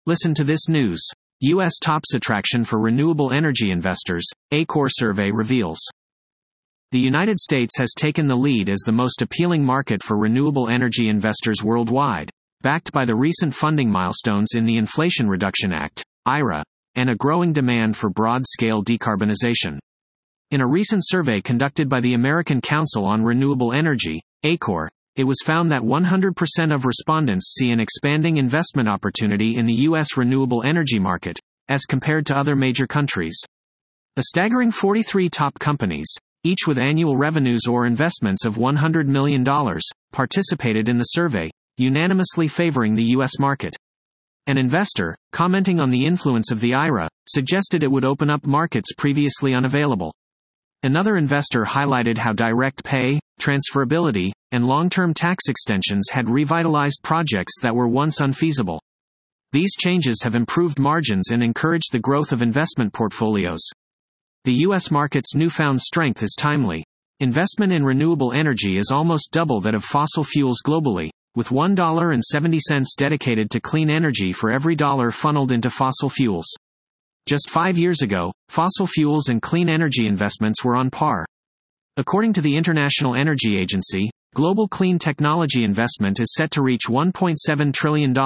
Listen to this news. U.S. tops attraction for renewable energy investors, ACOR survey reveals. The United States has taken the lead as the most appealing market for renewable energy investors worldwide, backed by the recent funding milestones in the Inflation Reduction Act, IRA, and a growing demand for broad-scale decarbonization. In a recent survey conducted by the American Council on Renewable Energy, ACOR, it was found that 100% of respondents see an expanding investment opportunity in the U.S. renewable energy market, as compared to other major countries. A staggering 43 top companies, each with annual revenues or investments of $100 million, participated in the survey, unanimously favoring the U.S. market. An investor, commenting on the influence of the IRA, suggested it would open up markets previously unavailable. Another investor highlighted how direct pay, transferability, and long-term tax extensions had revitalized projects that were once unfeasible. These changes have improved margins and encouraged the growth of investment portfolios. The U.S. market's newfound strength is timely. Investment in renewable energy is almost double that of fossil fuels globally, with $1.70 dedicated to clean energy for every dollar funneled into fossil fuels. Just 5 years ago, fossil fuels and clean energy investments were on par. According to the International Energy Agency, global clean technology investment is set to reach $1.7 trillion in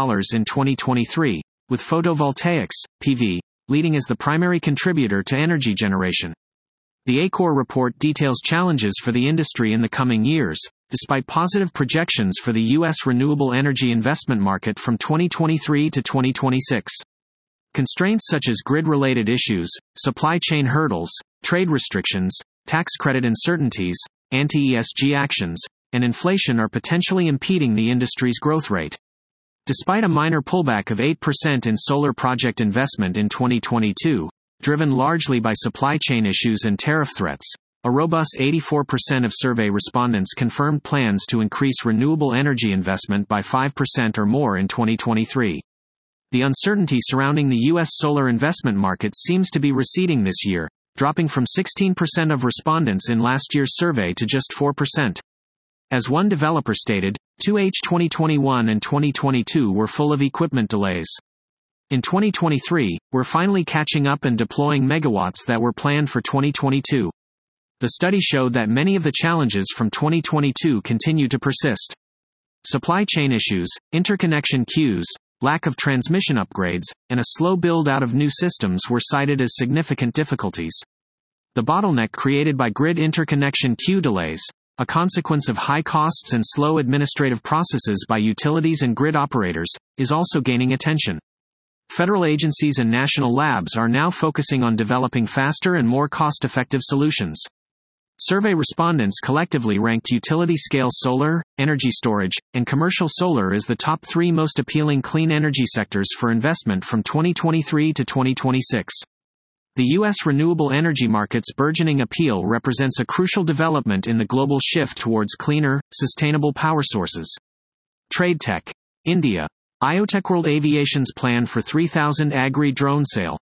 2023, with photovoltaics, PV, leading as the primary contributor to energy generation. The ACOR report details challenges for the industry in the coming years, despite positive projections for the U.S. renewable energy investment market from 2023 to 2026. Constraints such as grid-related issues, supply chain hurdles, trade restrictions, tax credit uncertainties, anti-ESG actions, and inflation are potentially impeding the industry's growth rate. Despite a minor pullback of 8% in solar project investment in 2022, driven largely by supply chain issues and tariff threats, a robust 84% of survey respondents confirmed plans to increase renewable energy investment by 5% or more in 2023. The uncertainty surrounding the U.S. solar investment market seems to be receding this year, dropping from 16% of respondents in last year's survey to just 4%. As one developer stated, 2H 2021 and 2022 were full of equipment delays. In 2023, we're finally catching up and deploying megawatts that were planned for 2022. The study showed that many of the challenges from 2022 continue to persist. Supply chain issues, interconnection queues, lack of transmission upgrades, and a slow build-out of new systems were cited as significant difficulties. The bottleneck created by grid interconnection queue delays, a consequence of high costs and slow administrative processes by utilities and grid operators, is also gaining attention. Federal agencies and national labs are now focusing on developing faster and more cost-effective solutions. Survey respondents collectively ranked utility-scale solar, energy storage, and commercial solar as the top 3 most appealing clean energy sectors for investment from 2023 to 2026. The U.S. renewable energy market's burgeoning appeal represents a crucial development in the global shift towards cleaner, sustainable power sources. Trade Tech. India. IoTechWorld Aviation's plan for 3,000 Agri drone sale.